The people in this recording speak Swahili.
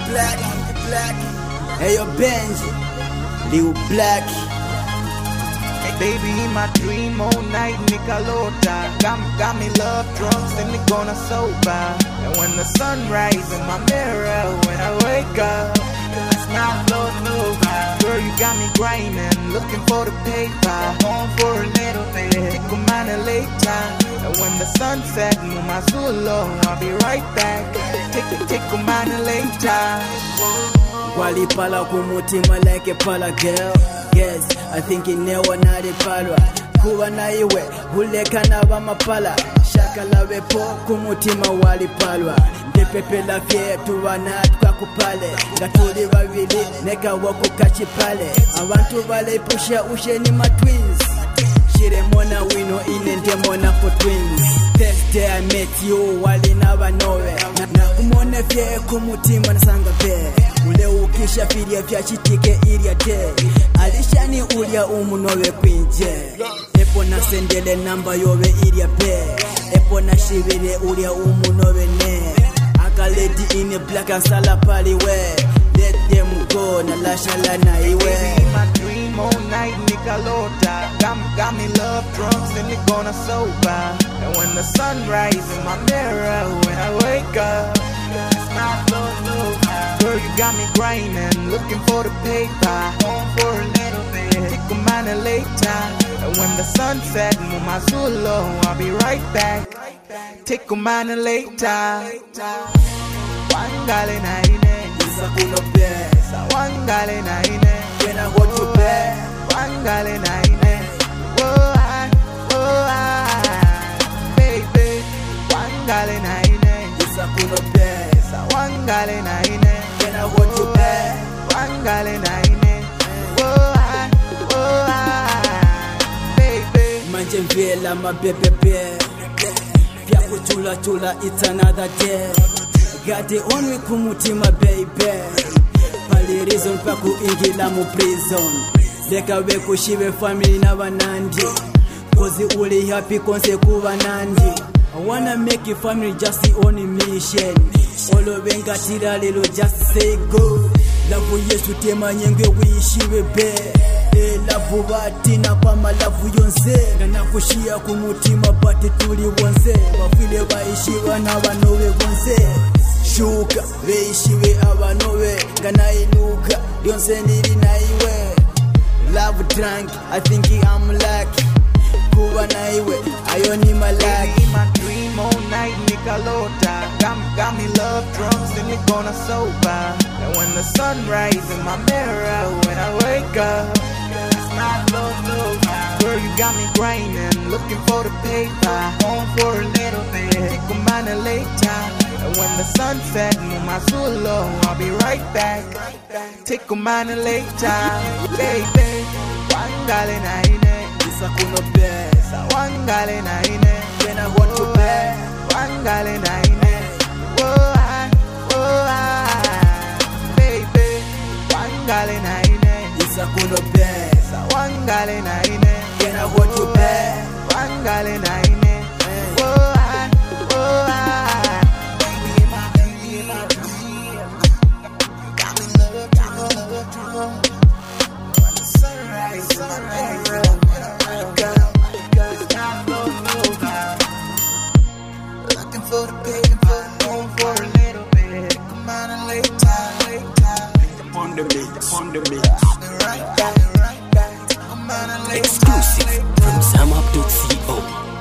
Black. Hey, yo, Benji, Lil Black. Baby, in my dream all night, nigga, Lota. Got me love drunk, and me gonna sober. And when the sun rises in my mirror, when I wake up, it's not floating over. Girl, you got me grinding, looking for the paper. On for a little bit, take a minute later. And when the sun sets, move my soul low, I'll be right back. Take a minute later. Wali pala kumutima like a pala girl. Yes, I think in never nari palwa. Kuwa na iwe, huleka na wamapala. Shaka lawe po kumutima wali palwa. Ndepepe la fye tuwana tuka kupale. Gatuli wawili, neka waku kachi pale. Awantu wale pusha ushe ni ma twins. Shire mona wino ine nde mona for twins. First day I met you, wali na wanowe. Na kumone fye kumutima na sanga pe. Ule ukisha filia vya chitike iria te. Alishani ulia umunowe kwinje. Epo na sendele namba yowe iria pe. Epo na shivire ulia umunowe ne. Akaleti in black and salapali we. Let them go na lasha la na iwe. Baby, in my dream all night, nigga, Lota. Got me love drunk, and it gonna sober. And when the sun rises in my mirror, when I wake up, it's not floating over. Girl, you got me grinding, looking for the paper. On for a little bit, take a minute later. And when the sun sets, move my soul low, I'll be right back. Take a minute later. Wangale na ine, Isa kuno be. wangale na ine. When I want to be. Wangale na ine. Oh I, baby. Wangale na ine. Isa kuno be. Wangale na ine. When I want to be. Wangale na ine. Oh I, baby. Manje mvela ma bebe be. Pia kuchula chula it's another day. Got the only kumutima baby. Pali reason pa kuingila mu prison. Deka we kushibe family na banandi. Cause uli happy konse kuba nandi. I wanna make your family just the only mission. Olo benga tira lelo just say go. Lavu yesu tema nyenge wishiwe be. Lavu batina kwa malavu yonse. Gana kushia kumutima pati tuli wonse. Wafile waishiwa na wanowe wonse. Shuka, weishiwe abanowe. Gana inuka, yonse nili na iwe. Love drunk, I think I'm lucky. Kuwa na iwe, ayo ni malaki. Baby, in my dream all night, nigga, Lota. Got me love drunk, and it gonna sober. And when the sun rises in my mirror, when I wake up, it's not floating over. Girl, you got me grinding, looking for the paper. On for a little bit, take a minute later. And when the sun sets, move my soul low, I'll be right back. Take a minute later, baby. Wangale na ine. Isa kuno be. Wangale na ine. When I want to be. Wangale na ine. Oh I, baby. Wangale na ine. Isa kuno be. Wangale na ine. When I want to be. Wangale na ine. Oh I, baby, in my dream. Got me love, when the sunrise, looking for the paper, on for a little bit. Come on and later. Upon the beat. I'll be right back. Come on and later. Exclusive from Zamap.co.